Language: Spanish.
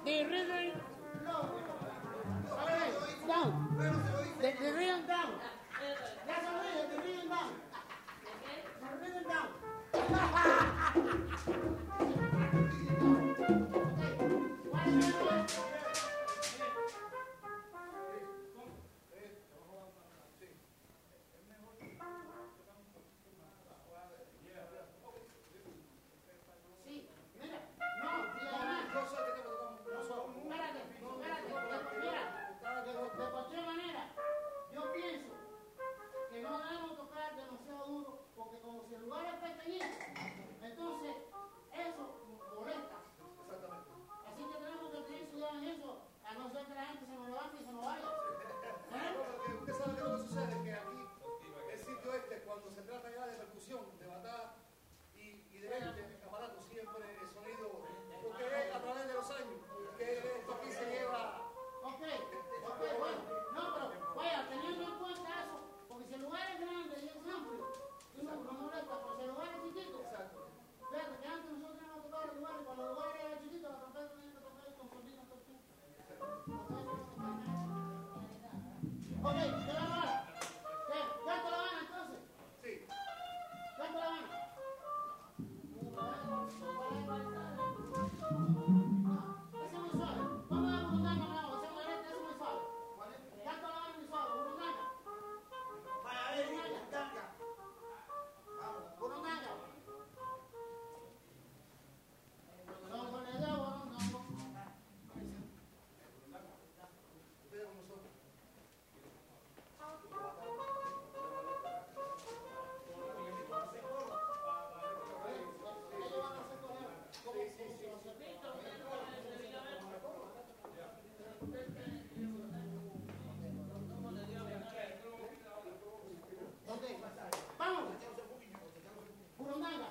The rhythm down. The rhythm down. That's a rhythm. The rhythm down. The rhythm down. De cualquier manera, yo pienso que no debemos tocar demasiado duro, porque como si el lugar es pequeñito, entonces eso molesta. Exactamente. Así que tenemos que tener cuidado en eso, a no ser que la gente se nos levante y se nos vaya. Usted sabe que lo que sucede es que aquí, el sitio este, cuando se trata ya de percusión, de batalla y de aparato, siempre el sonido, porque es a través de los años, que esto aquí se lleva. Ok, bueno. No, pero vaya, teniendo en cuenta eso, porque si el lugar es grande y es amplio, no molesta, pero si el lugar es chiquito. Exacto. Fíjate que antes nosotros íbamos a tocar el lugar y cuando el lugar era chiquito, la trompeta tenía que tocar con sonido todo el tiempo. Ok, ¿qué vamos ahora? ¿Qué? ¿Canto la gana entonces? Sí. ¿Canto la gana? Ese es muy suave. Vamos a dar un daño nuevo, ese es muy suave. ¿Canto la gana muy suave? ¿Burundanga? Vaya, a ver, burundanga. ¿Burundanga? Ustedes como son. Vamos. Burundanga.